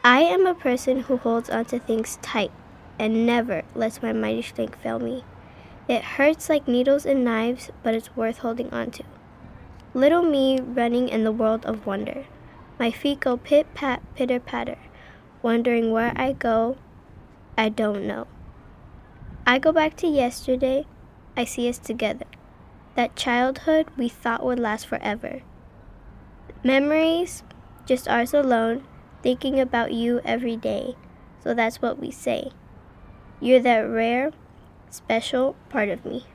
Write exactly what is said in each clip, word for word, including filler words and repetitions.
I am a person who holds onto things tight and never lets my mighty strength fail me. It hurts like needles and knives, but it's worth holding onto. Little me running in the world of wonder. My feet go pit-pat, pitter-patter, wondering where I go, I don't know. I go back to yesterday, I see us together. That childhood we thought would last forever. Memories, just ours alone, thinking about you every day. So that's what we say. You're that rare, special part of me.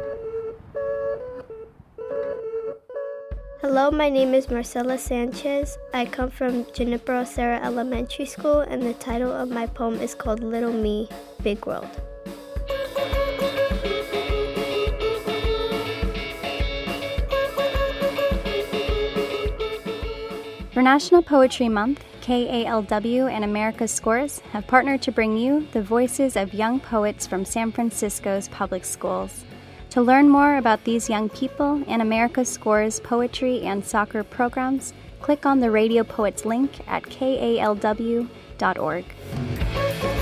Hello, my name is Marcela Sanchez. I come from Junipero Serra Elementary School, and the title of my poem is called Little Me, Big World. For National Poetry Month, K A L W and America's Scores have partnered to bring you the voices of young poets from San Francisco's public schools. To learn more about these young people and America's Scores poetry and soccer programs, click on the Radio Poets link at K A L W dot org.